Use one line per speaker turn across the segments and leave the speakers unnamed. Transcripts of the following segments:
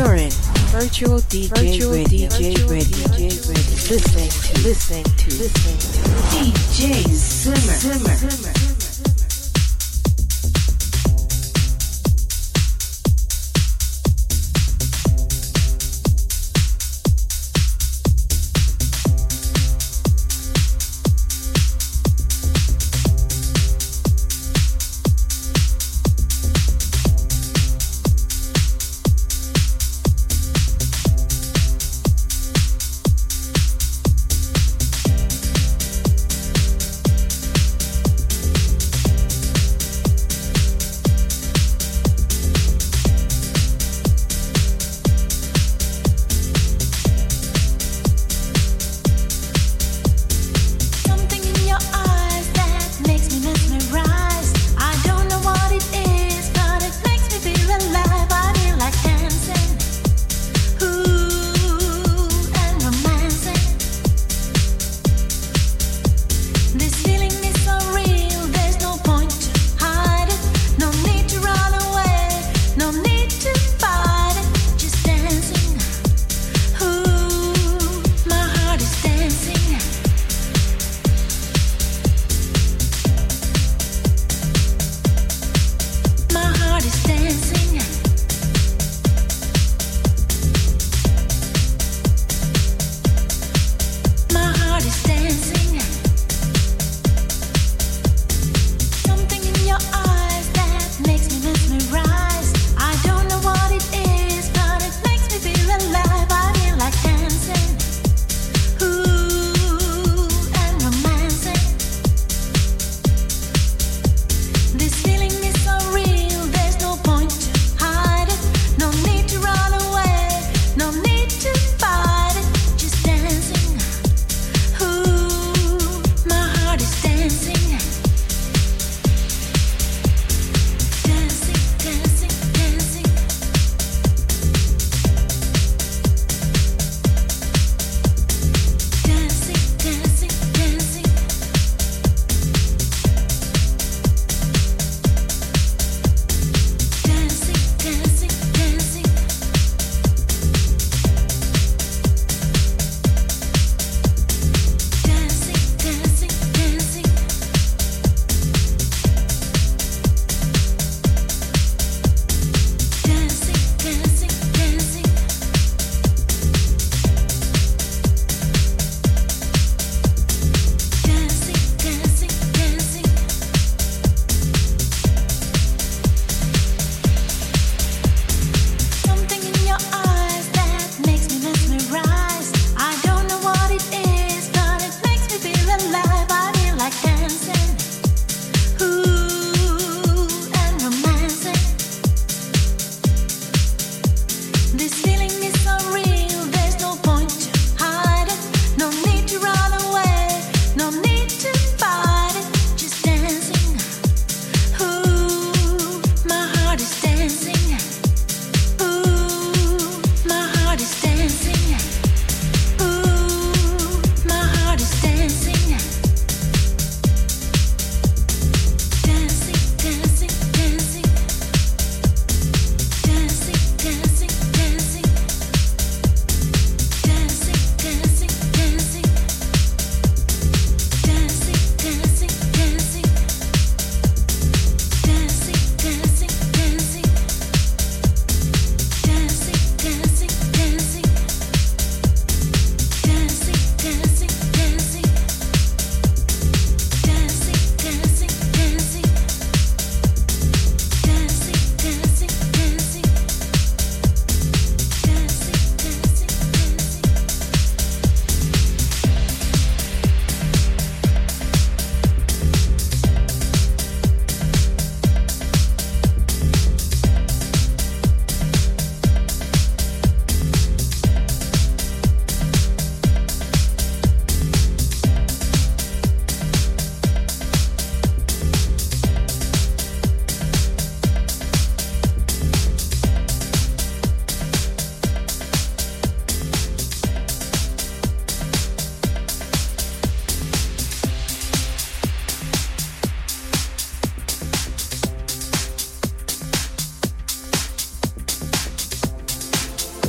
You're in Virtual DJ Radio. Listening to DJ Simmer.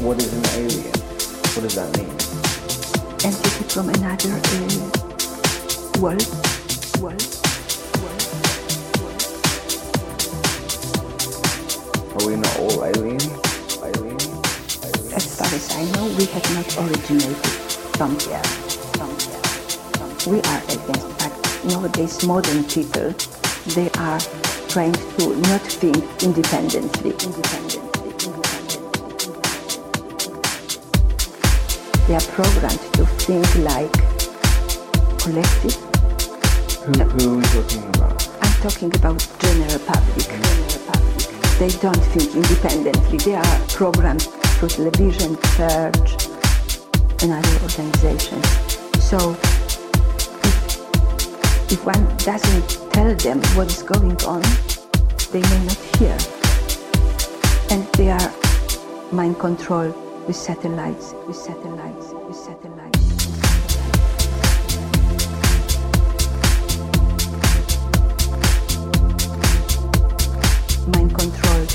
what is an alien? What does that mean?
Entity from another world.
Are we not all aliens?
As far as I know, we have not originated from here. We are against that. Nowadays, modern people, they are trained to not think independently. They are programmed to think like collective.
Who are we talking about?
I'm talking about general public. They don't think independently. They are programmed through television, church, and other organizations. So if one doesn't tell them what is going on, they may not hear. And they are mind controlled with satellites. Mind control.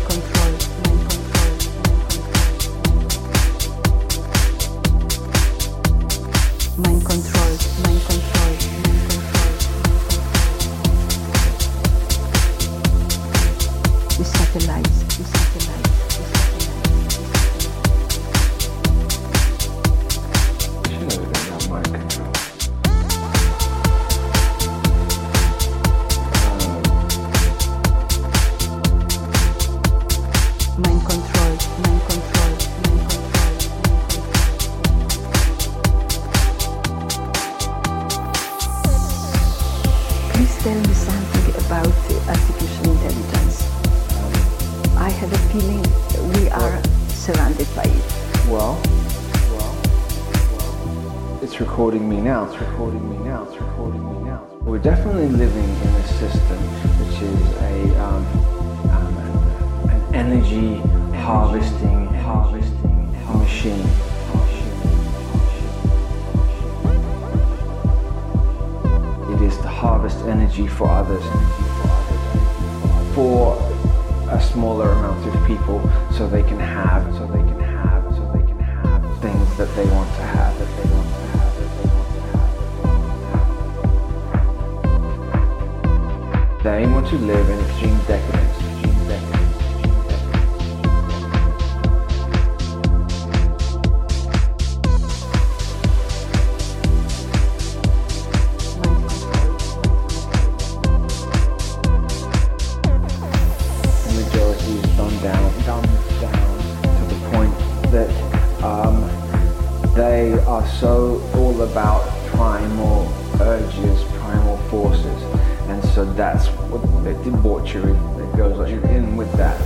With satellites. Please tell me something about artificial intelligence. I have a feeling we are surrounded by it.
Well, it's recording me now. We're definitely living in a system which is an energy harvesting machine. It is to harvest energy for others, for a smaller amount of people, so they can have things that they want to have. They want to live in extreme decadence. The majority is dumbed down to the point that they are so all about primal urges, primal forces. And so that's what the debauchery that goes in with that.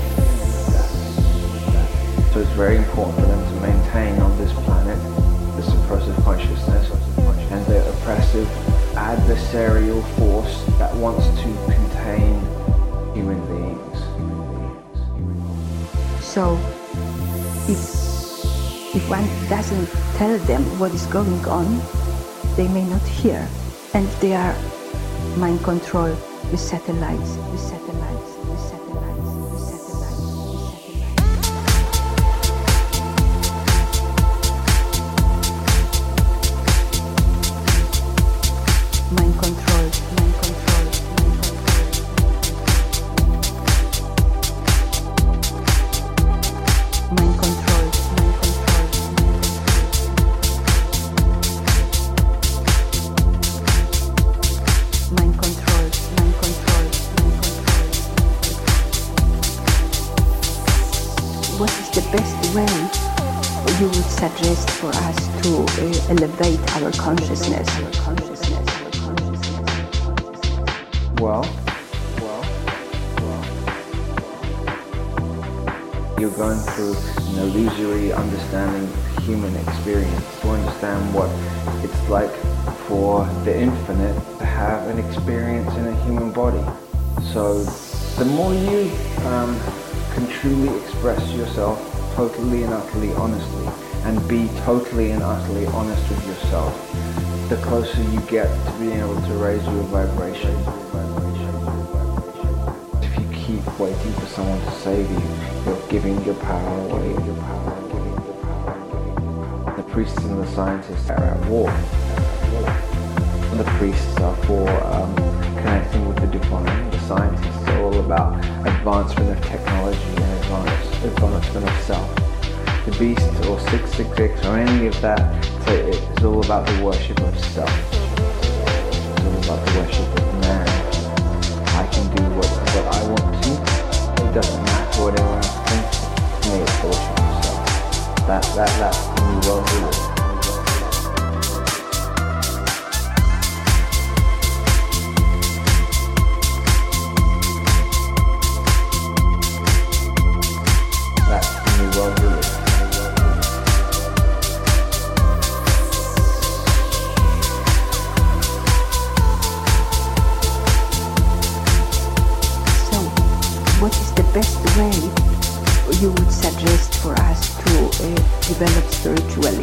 So it's very important for them to maintain on this planet the suppressive consciousness and the oppressive adversarial force that wants to contain human beings.
So if one doesn't tell them what is going on, they may not hear. And they are mind control with satellites. Mind control. What is the best way you would suggest for us to elevate our consciousness?
Well, you're going through an illusory understanding of human experience to understand what it's like for the infinite to have an experience in a human body. So the more you can truly express yourself totally and utterly honestly and be totally and utterly honest with yourself, the closer you get to being able to raise your vibration. If you keep waiting for someone to save you, you're giving your power away. priests and the scientists are at war. The priests are for connecting with the divine. The scientists are all about advancement of technology and advancement of self. The beast or 666 or any of that, so it's all about the worship of self. It's all about the worship of man. I can do what I want to. It doesn't matter what anyone else thinks. To me, it's the worship of self. That's the new world we live in.
You would suggest for us to develop spiritually?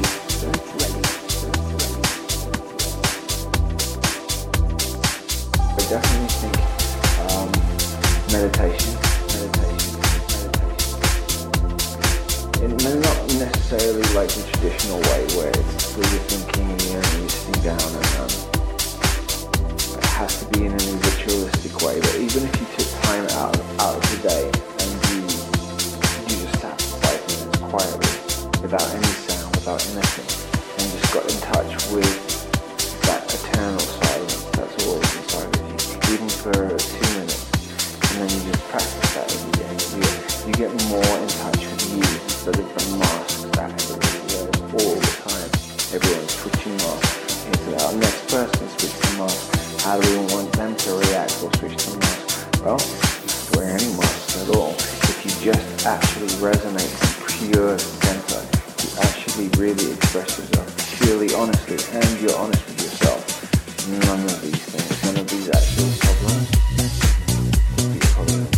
I definitely think meditation. And not necessarily like the traditional way where it's where you're thinking and you're sitting down and it has to be in a ritualistic way. But even if you took time out of the day and you just sat for 5 minutes quietly, without any sound, without anything, and just got in touch with that eternal silence that's always inside of you, even for 2 minutes, and then you just practice that every day. You get more in touch with you instead of the masks that everybody wears all the time. Everyone's switching masks. Here's our next person switch the mask. How do we want them to react or switch the mask? Well, don't wear any masks at all. If you just actually resonate in pure center, you actually really express yourself purely honestly, and you're honest with yourself. None of these things, none of these actual problems would be a problem.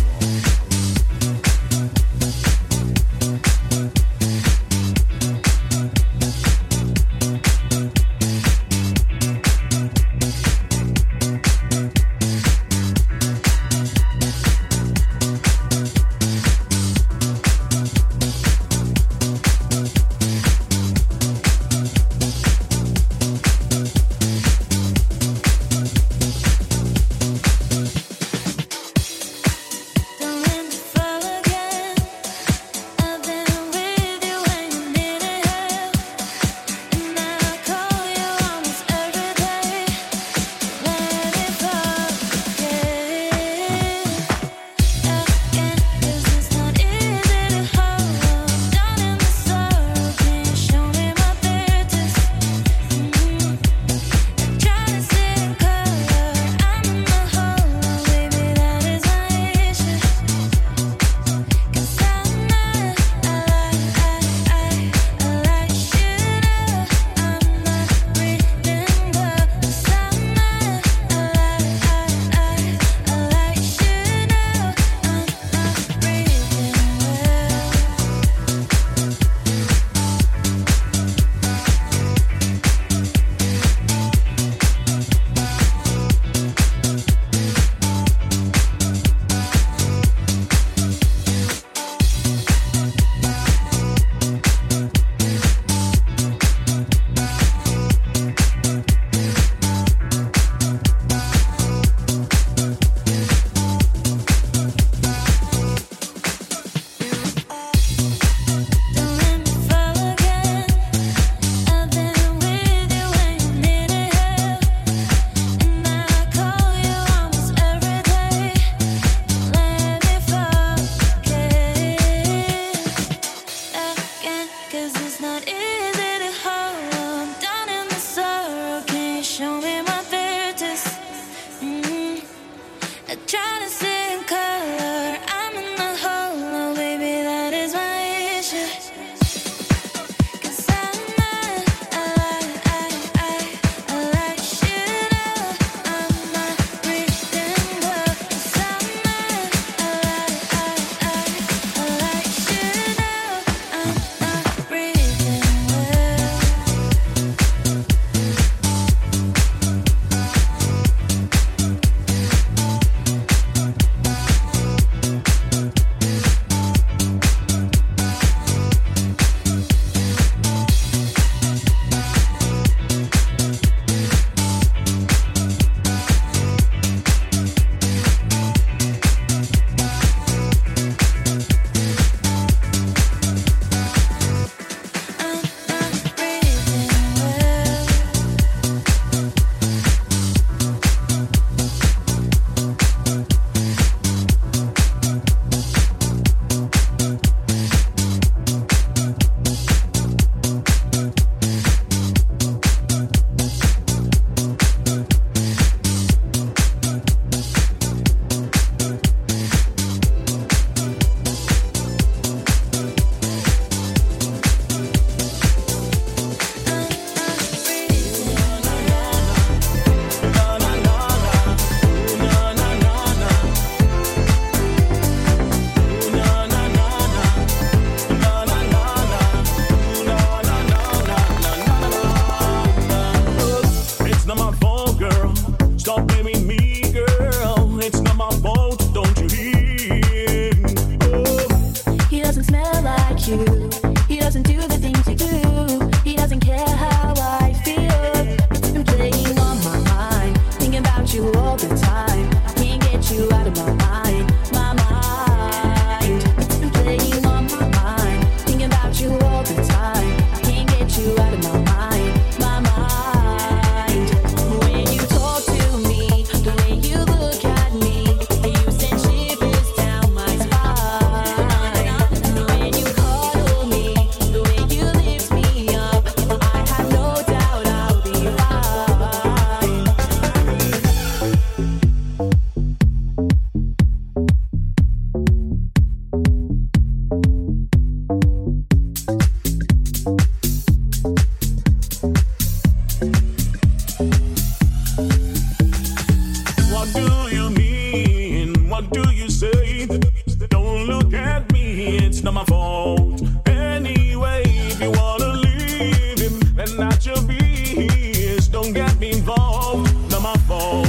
Don't get me involved, not my fault.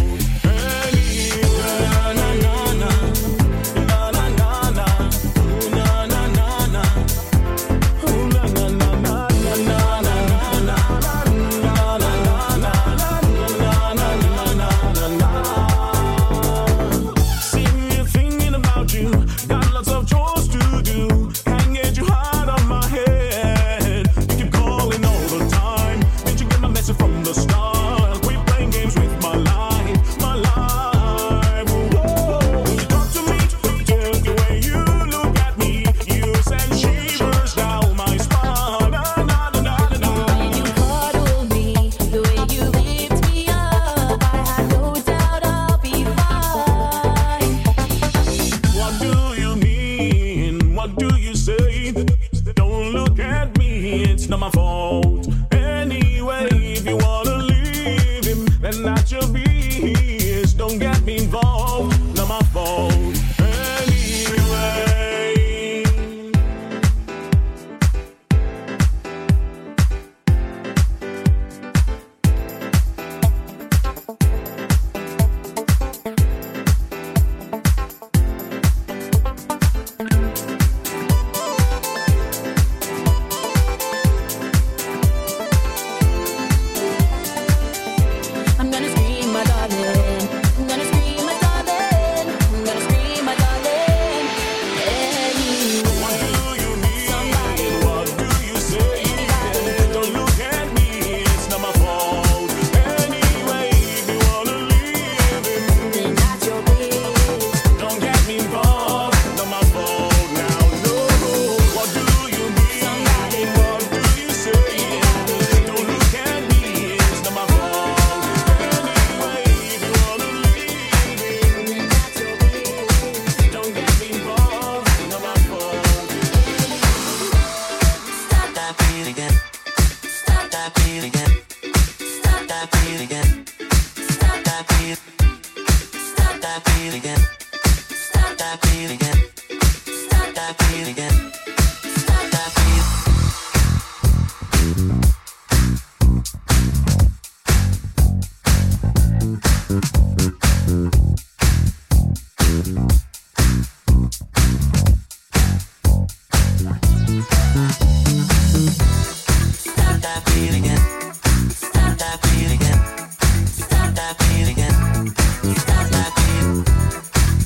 From the start, we playing games with my life, my life. Whoa. You talk to me, just the way you look at me, you send shivers down my spine. Na, na, na, na, na, na.
The way you cuddle me, the way you lift me up, I had no doubt I'll be fine.
What do you mean? What do you say? Don't look at me, it's not my fault. Anyway, if you wanna leave him, then that's your business. Don't get me involved, not my fault. Anyway.
I'm gonna scream, my darling. I'm gonna scream, my darling. I'm gonna scream, my darling.
What do you need?
Somebody.
What do you say? Don't look at me, it's not my fault. Anyway, if you wanna leave him,
Then that's your business.
don't get me involved, not my fault now, no. What do you need?
Somebody.
What do you say? Don't look at me, it's not my fault. Anyway, if you wanna leave him,
Then that's your business.
don't get me involved, not my fault.
Stop that beat again. Stop that beat again. Stop that beat again. Stop that beat. Stop that beat again. Stop that beat again. Stop that beat again. Stop that beat. Stop that beat again. Stop that beat again. Stop that beat again. Stop that beat.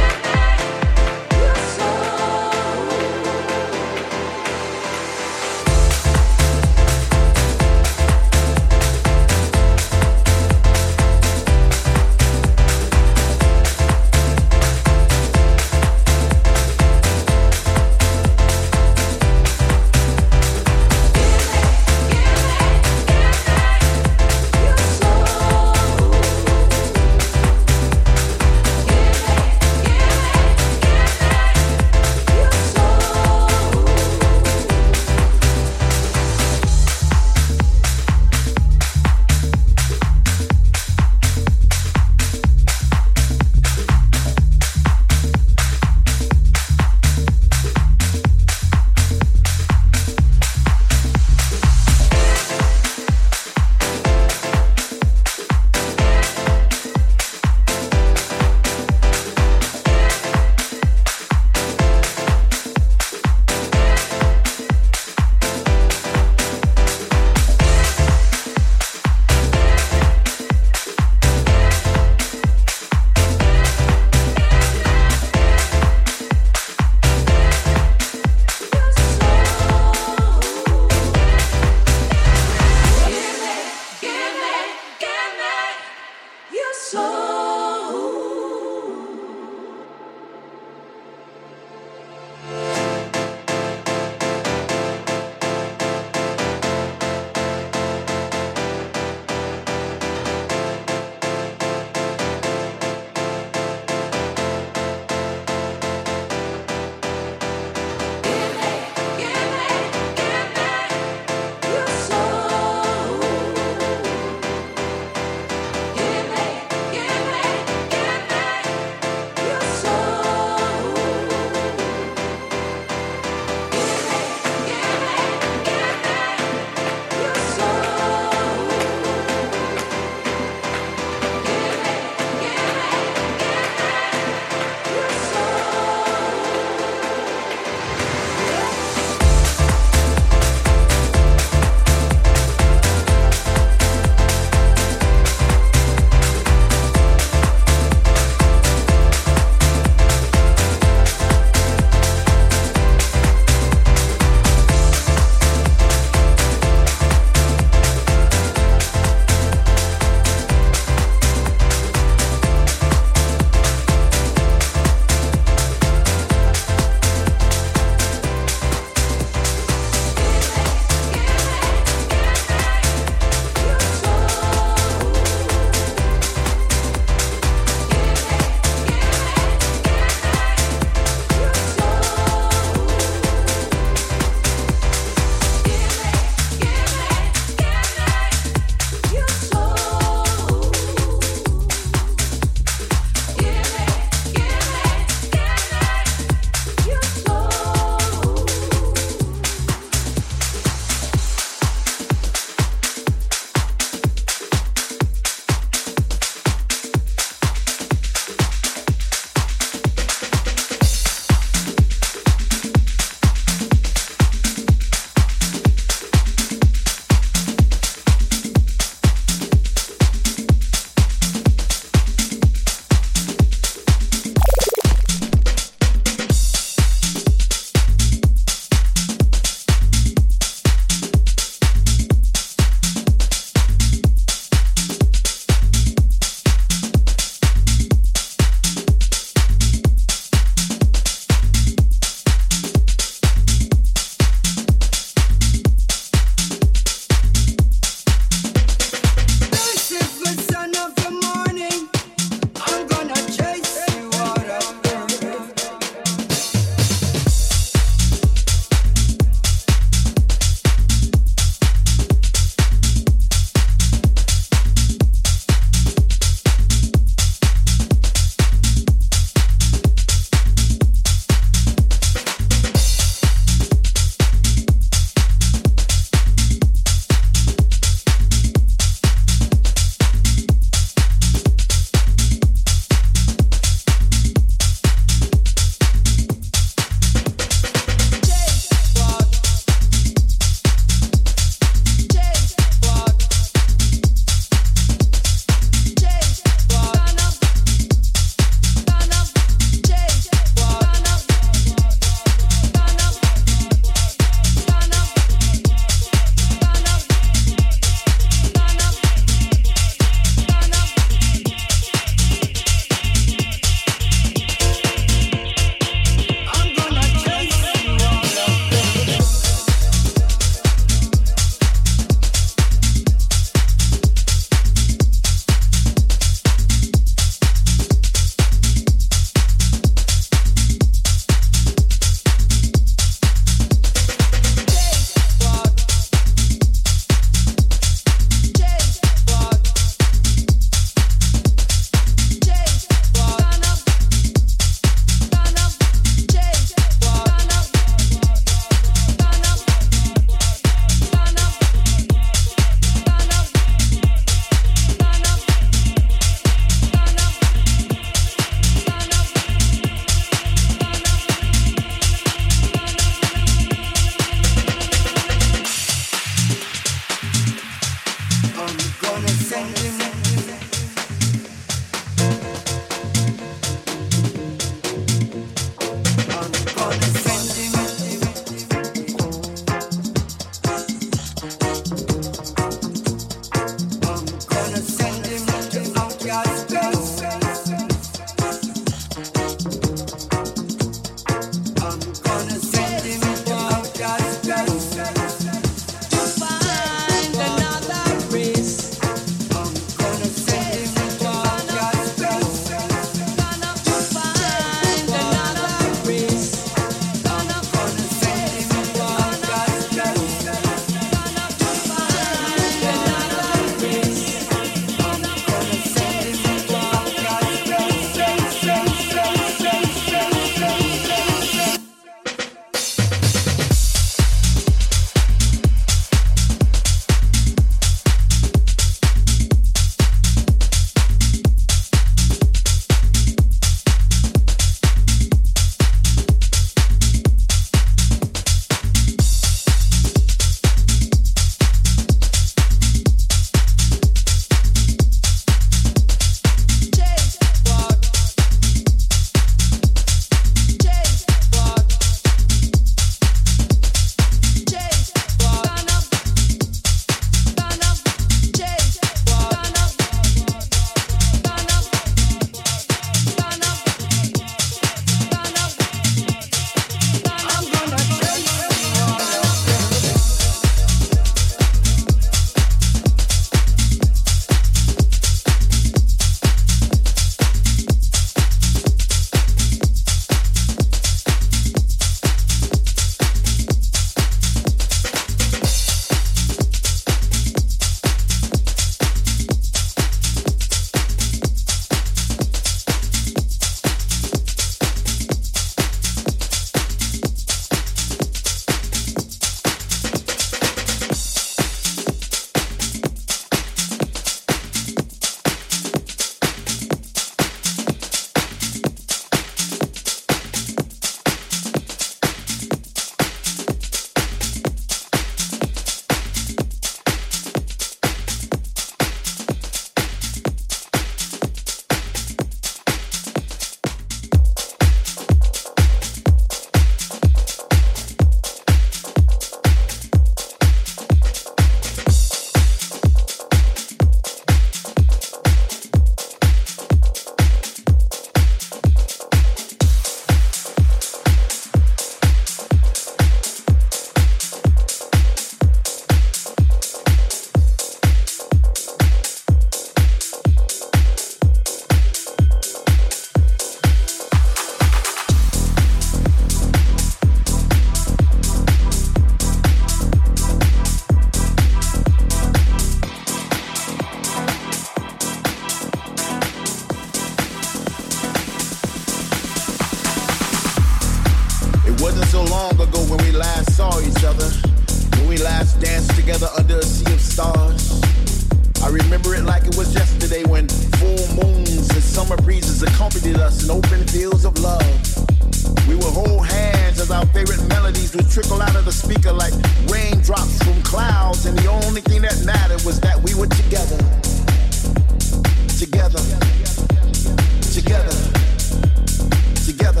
Wasn't so long ago when we last saw each other, when we last danced together under a sea of stars. I remember it like it was yesterday when full moons and summer breezes accompanied us in open fields of love. We would hold hands as our favorite melodies would trickle out of the speaker like raindrops from clouds, and the only thing that mattered was that we were together. Together. Together. Together.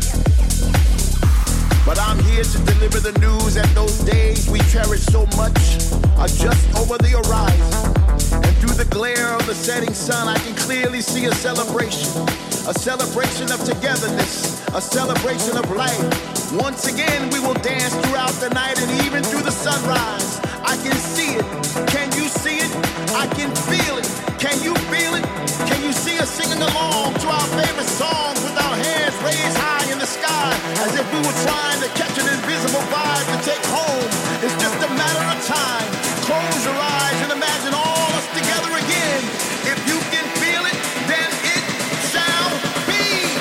But I'm here to deliver the news that those days we cherish so much are just over the horizon. And through the glare of the setting sun, I can clearly see a celebration of togetherness, a celebration of life. Once again, we will dance throughout the night and even through the sunrise. I can see it. Can you see it? I can feel it. Can you feel it? Can you see us singing along to our favorite songs with our hands raised high in the sky as if we were trying to catch an invisible vibe to take home? It's just a matter of time. Close your eyes and imagine all us together again. If you can feel it, then it shall be.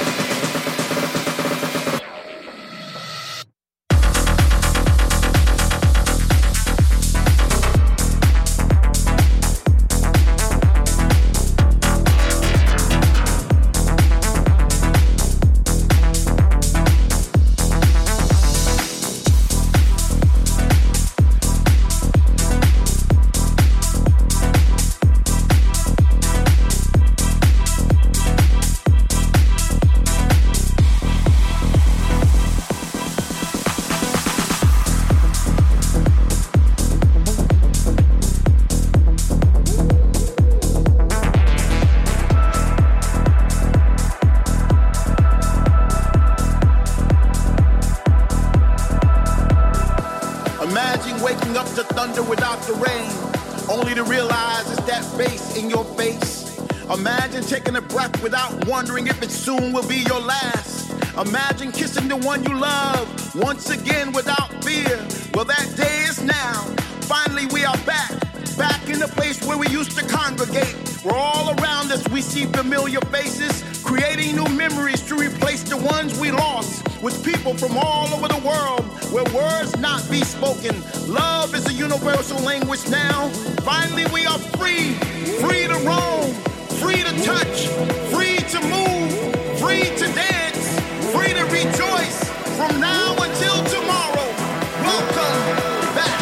Imagine waking up to thunder without the rain, only to realize it's that bass in your face. Imagine taking a breath without wondering if it soon will be your last. Imagine kissing the one you love once again without fear. Well, that day is now. Finally, we are back in the place where we used to congregate. Where all around us we see familiar faces, creating new memories to replace the ones we lost. With people from all over the world, where words not be spoken. Love is a universal language now. Finally, we are free, free to roam, free to touch, free to move, free to dance, free to rejoice. From now until tomorrow, welcome back.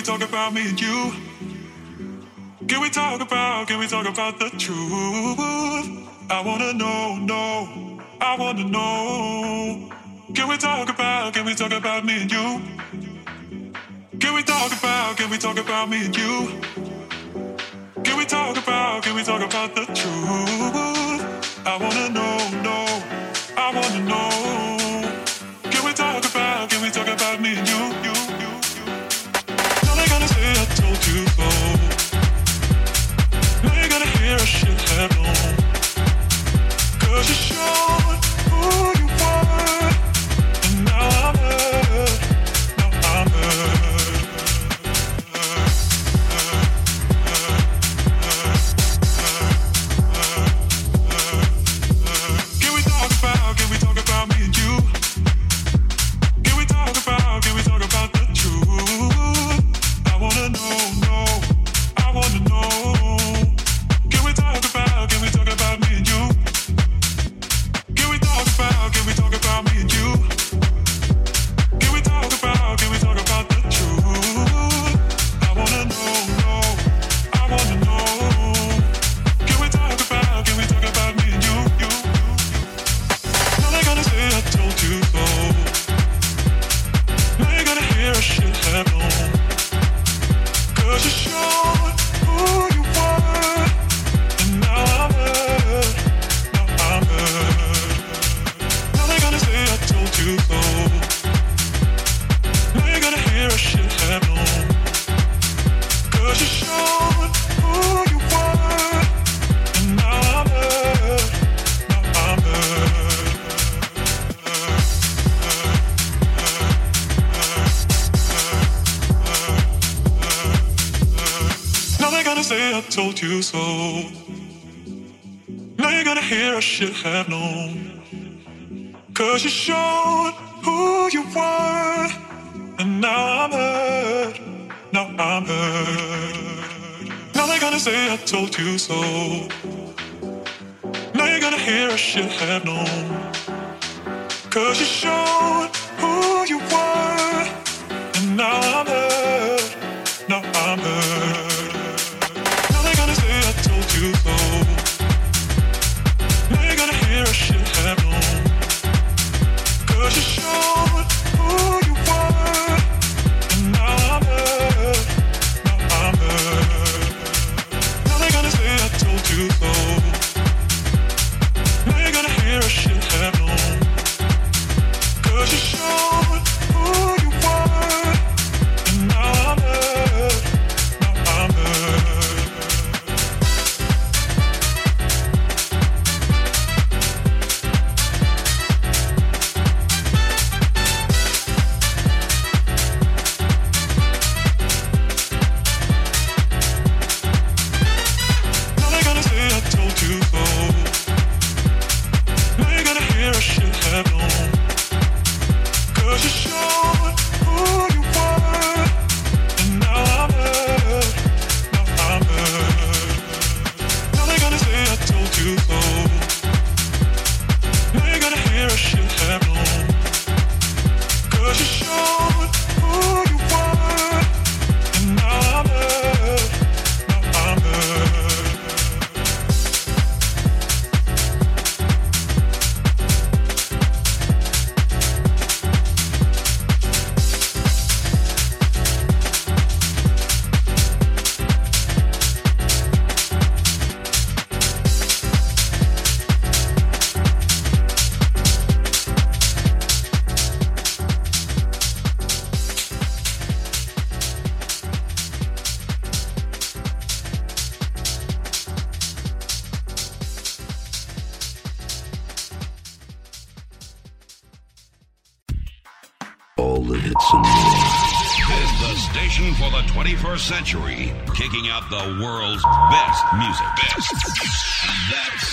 talk about me and you? Can we talk about the truth? I wanna know, I wanna know. Can we talk about me and you? Can we talk about me and you? Can we talk about the truth? I wanna know, I wanna know. Can we talk about me and you? Now they're gonna say I told you so. Now you're gonna hear a shit have known. 'Cause you showed who you were, and now I'm hurt. Can we talk about me and you? Can we talk about the truth? I wanna know, I wanna know. Can we talk about me and you? Can we talk about me and you? Can we talk about the truth? I wanna know, I wanna know. Can we talk about me and you? Now they're gonna say I told you so. Now you're gonna hear a shit have known. 'Cause you showed who you were, and now I'm hurt. Now they're gonna say I told you so. Now you're gonna hear a shit have known. 'Cause you showed who you were, and now I'm hurt. Now they're gonna say I told you so. Now you're gonna hear a shit have known. 'Cause you showed who you were, and now I'm hurt. Now they're gonna say I told you so. Now you're gonna hear a shit have known. 'Cause you showed who you were, and now I'm hurt. Now they're gonna say I told you so. Now you're gonna hear a shit have known. 'Cause you showed who you were, and now I'm hurt. Now they're gonna say I told you so. Now you're gonna hear a shit have known. 'Cause you showed who you were, and now I'm hurt. Now they're gonna say I told you so. Now you're gonna hear a shit have known. 'Cause you showed who you were, and now I'm hurt. Now they're gonna say I told you so. Now you're gonna hear a shit have known. 'Cause you showed who you were, and now I'm hurt.
All the hits and more. This is the station for the 21st century, kicking out the world's best music. That's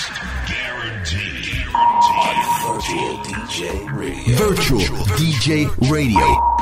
guaranteed. On Virtual DJ Radio.
Virtual DJ Radio.